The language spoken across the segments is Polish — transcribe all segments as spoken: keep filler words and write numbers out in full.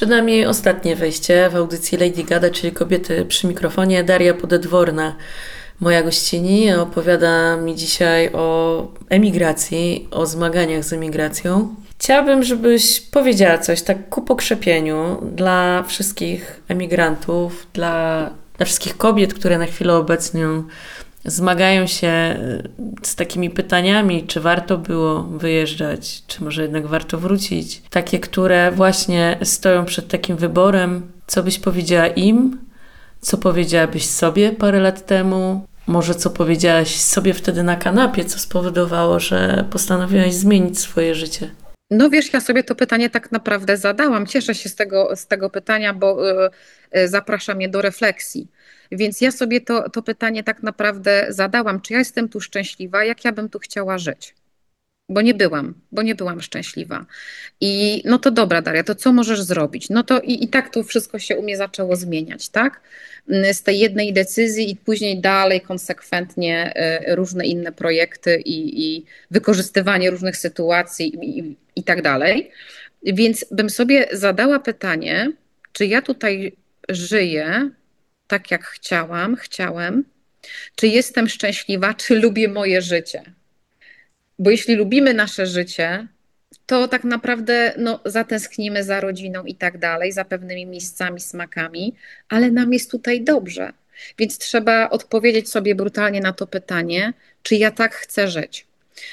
Przed nami ostatnie wejście w audycji Lady Gada, czyli Kobiety przy mikrofonie. Daria Podedworna, moja gościni, opowiada mi dzisiaj o emigracji, o zmaganiach z emigracją. Chciałabym, żebyś powiedziała coś tak ku pokrzepieniu dla wszystkich emigrantów, dla, dla wszystkich kobiet, które na chwilę obecną zmagają się z takimi pytaniami, czy warto było wyjeżdżać, czy może jednak warto wrócić. Takie, które właśnie stoją przed takim wyborem, co byś powiedziała im, co powiedziałabyś sobie parę lat temu, może co powiedziałaś sobie wtedy na kanapie, co spowodowało, że postanowiłaś zmienić swoje życie. No wiesz, ja sobie to pytanie tak naprawdę zadałam. Cieszę się z tego, z tego pytania, bo y, y, zaprasza mnie do refleksji. Więc ja sobie to, to pytanie tak naprawdę zadałam. Czy ja jestem tu szczęśliwa? Jak ja bym tu chciała żyć? Bo nie byłam, bo nie byłam szczęśliwa. I no to dobra, Daria, to co możesz zrobić? No to i, i tak to wszystko się u mnie zaczęło zmieniać, tak? Z tej jednej decyzji i później dalej konsekwentnie y, różne inne projekty i, i wykorzystywanie różnych sytuacji i, i, i tak dalej. Więc bym sobie zadała pytanie, czy ja tutaj żyję tak, jak chciałam, chciałem, czy jestem szczęśliwa, czy lubię moje życie? Bo jeśli lubimy nasze życie, to tak naprawdę no, zatęsknimy za rodziną i tak dalej, za pewnymi miejscami, smakami, ale nam jest tutaj dobrze. Więc trzeba odpowiedzieć sobie brutalnie na to pytanie, czy ja tak chcę żyć.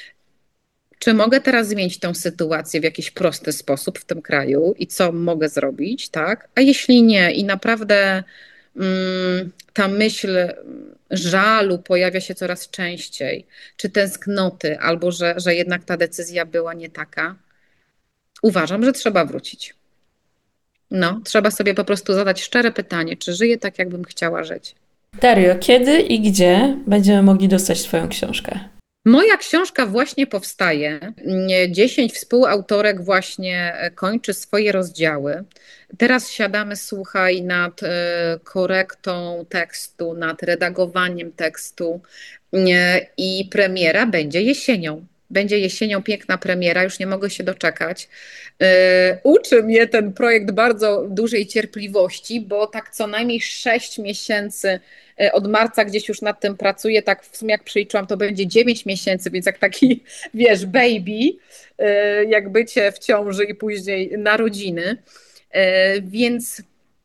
Czy mogę teraz zmienić tę sytuację w jakiś prosty sposób w tym kraju i co mogę zrobić, tak? A jeśli nie i naprawdę mm, ta myśl żalu pojawia się coraz częściej, czy tęsknoty, albo że, że jednak ta decyzja była nie taka, uważam, że trzeba wrócić. No, trzeba sobie po prostu zadać szczere pytanie, czy żyję tak, jakbym chciała żyć. Dario, kiedy i gdzie będziemy mogli dostać twoją książkę? Moja książka właśnie powstaje. Dziesięć współautorek właśnie kończy swoje rozdziały. Teraz siadamy, słuchaj, nad e, korektą tekstu, nad redagowaniem tekstu e, i premiera będzie jesienią. Będzie jesienią piękna premiera, już nie mogę się doczekać. E, Uczy mnie ten projekt bardzo dużej cierpliwości, bo tak co najmniej sześć miesięcy e, od marca gdzieś już nad tym pracuję, tak w sumie jak przeliczyłam, to będzie dziewięć miesięcy, więc jak taki, wiesz, baby, e, jak bycie w ciąży i później narodziny. E, Więc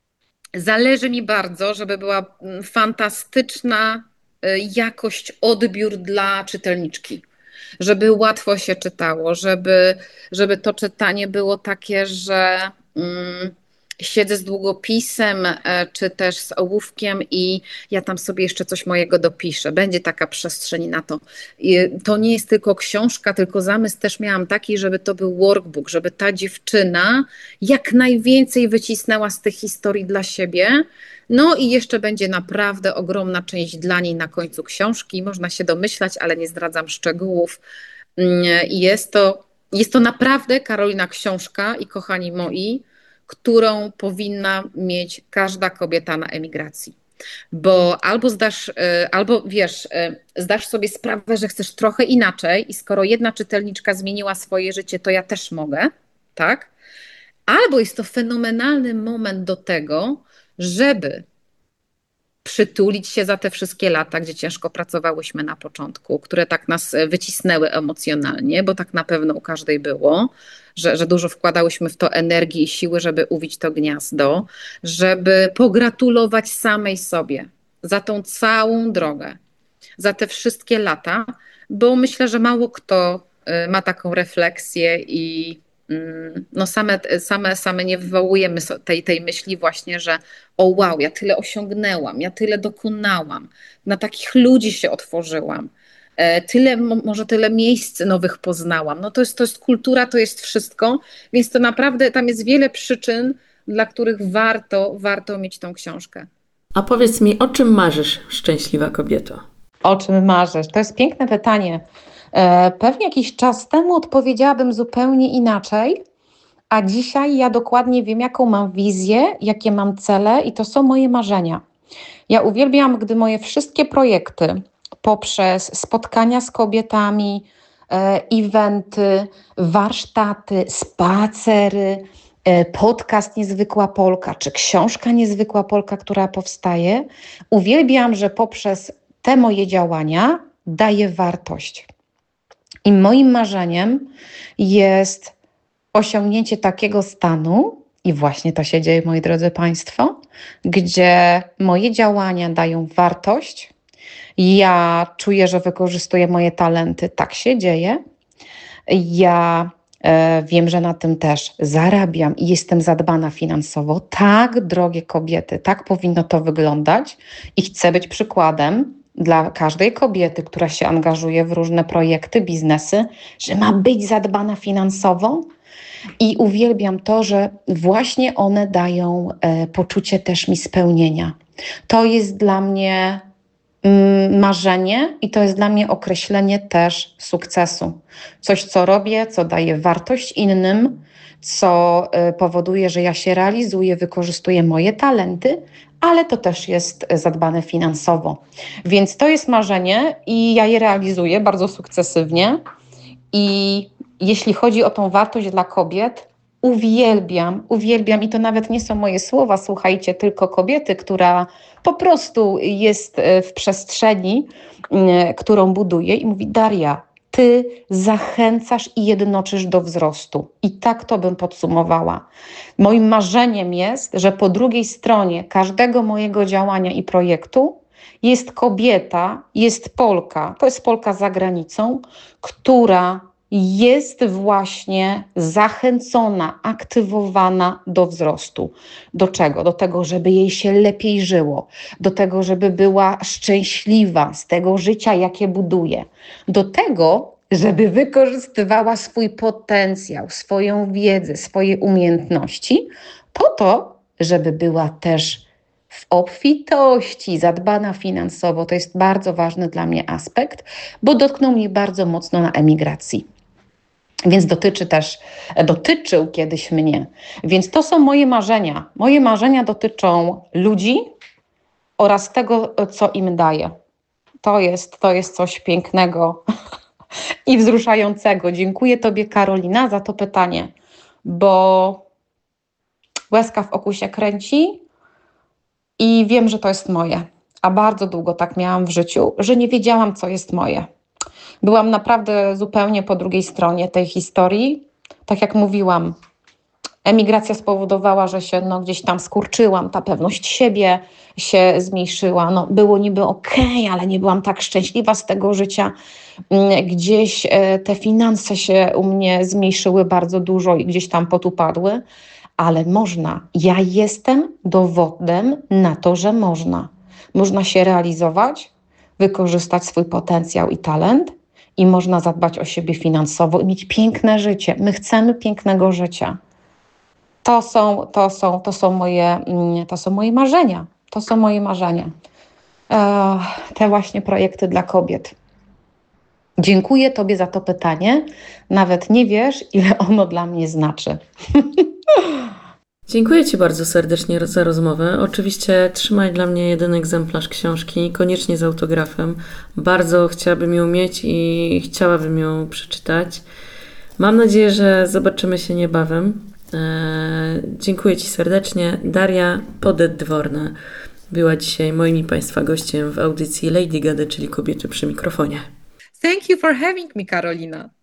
zależy mi bardzo, żeby była mm, fantastyczna e, jakość, odbiór dla czytelniczki. Żeby łatwo się czytało, żeby, żeby to czytanie było takie, że mm, siedzę z długopisem, e, czy też z ołówkiem i ja tam sobie jeszcze coś mojego dopiszę. Będzie taka przestrzeń na to. I to nie jest tylko książka, tylko zamysł też miałam taki, żeby to był workbook, żeby ta dziewczyna jak najwięcej wycisnęła z tych historii dla siebie. No i jeszcze będzie naprawdę ogromna część dla niej na końcu książki. Można się domyślać, ale nie zdradzam szczegółów. Mm, I jest to, jest to naprawdę, Karolina, książka i kochani moi, którą powinna mieć każda kobieta na emigracji. Bo albo zdasz, y, albo wiesz, y, zdasz sobie sprawę, że chcesz trochę inaczej i skoro jedna czytelniczka zmieniła swoje życie, to ja też mogę, tak? Albo jest to fenomenalny moment do tego, żeby przytulić się za te wszystkie lata, gdzie ciężko pracowałyśmy na początku, które tak nas wycisnęły emocjonalnie, bo tak na pewno u każdej było, że, że dużo wkładałyśmy w to energii i siły, żeby uwić to gniazdo, żeby pogratulować samej sobie za tą całą drogę, za te wszystkie lata, bo myślę, że mało kto y, ma taką refleksję i mm, no same, same, same nie wywołujemy so- tej, tej myśli właśnie, że o wow, ja tyle osiągnęłam, ja tyle dokonałam, na takich ludzi się otworzyłam, e, tyle, mo- może tyle miejsc nowych poznałam. No to jest, to jest kultura, to jest wszystko, więc to naprawdę tam jest wiele przyczyn, dla których warto, warto mieć tą książkę. A powiedz mi, o czym marzysz, szczęśliwa kobieto? O czym marzysz? To jest piękne pytanie. E, Pewnie jakiś czas temu odpowiedziałabym zupełnie inaczej, a dzisiaj ja dokładnie wiem, jaką mam wizję, jakie mam cele i to są moje marzenia. Ja uwielbiam, gdy moje wszystkie projekty poprzez spotkania z kobietami, e, eventy, warsztaty, spacery, podcast Niezwykła Polka, czy książka Niezwykła Polka, która powstaje, uwielbiam, że poprzez te moje działania daję wartość. I moim marzeniem jest osiągnięcie takiego stanu, i właśnie to się dzieje, moi drodzy Państwo, gdzie moje działania dają wartość, ja czuję, że wykorzystuję moje talenty, tak się dzieje, ja e, wiem, że na tym też zarabiam i jestem zadbana finansowo. Tak, drogie kobiety, tak powinno to wyglądać i chcę być przykładem dla każdej kobiety, która się angażuje w różne projekty, biznesy, że ma być zadbana finansowo. I uwielbiam to, że właśnie one dają e, poczucie też mi spełnienia. To jest dla mnie mm, marzenie i to jest dla mnie określenie też sukcesu. Coś, co robię, co daje wartość innym, co e, powoduje, że ja się realizuję, wykorzystuję moje talenty, ale to też jest zadbane finansowo. Więc to jest marzenie i ja je realizuję bardzo sukcesywnie. I jeśli chodzi o tą wartość dla kobiet, uwielbiam, uwielbiam i to nawet nie są moje słowa, słuchajcie, tylko kobiety, która po prostu jest w przestrzeni, którą buduję i mówi: Daria, ty zachęcasz i jednoczysz do wzrostu. I tak to bym podsumowała. Moim marzeniem jest, że po drugiej stronie każdego mojego działania i projektu jest kobieta, jest Polka, to jest Polka za granicą, która jest właśnie zachęcona, aktywowana do wzrostu. Do czego? Do tego, żeby jej się lepiej żyło, do tego, żeby była szczęśliwa z tego życia, jakie buduje, do tego, żeby wykorzystywała swój potencjał, swoją wiedzę, swoje umiejętności, po to, żeby była też w obfitości, zadbana finansowo. To jest bardzo ważny dla mnie aspekt, bo dotknął mnie bardzo mocno na emigracji. Więc dotyczy też, dotyczył kiedyś mnie. Więc to są moje marzenia. Moje marzenia dotyczą ludzi oraz tego, co im daję. To jest, to jest coś pięknego i wzruszającego. Dziękuję Tobie, Karolina, za to pytanie, bo łezka w oku się kręci i wiem, że to jest moje. A bardzo długo tak miałam w życiu, że nie wiedziałam, co jest moje. Byłam naprawdę zupełnie po drugiej stronie tej historii. Tak jak mówiłam, emigracja spowodowała, że się no, gdzieś tam skurczyłam, ta pewność siebie się zmniejszyła. No, było niby okej, ale nie byłam tak szczęśliwa z tego życia. Gdzieś e, te finanse się u mnie zmniejszyły bardzo dużo i gdzieś tam potupadły, ale można. Ja jestem dowodem na to, że można. Można się realizować, wykorzystać swój potencjał i talent i można zadbać o siebie finansowo i mieć piękne życie. My chcemy pięknego życia. To są, to są, to są, moje, to są moje marzenia. To są moje marzenia. E, te właśnie projekty dla kobiet. Dziękuję Tobie za to pytanie. Nawet nie wiesz, ile ono dla mnie znaczy. Dziękuję Ci bardzo serdecznie za rozmowę. Oczywiście trzymaj dla mnie jeden egzemplarz książki, koniecznie z autografem. Bardzo chciałabym ją mieć i chciałabym ją przeczytać. Mam nadzieję, że zobaczymy się niebawem. Eee, dziękuję Ci serdecznie. Daria Podedworna była dzisiaj moim i Państwa gościem w audycji Lady Gady, czyli Kobiety przy mikrofonie. Thank you for having me, Karolina.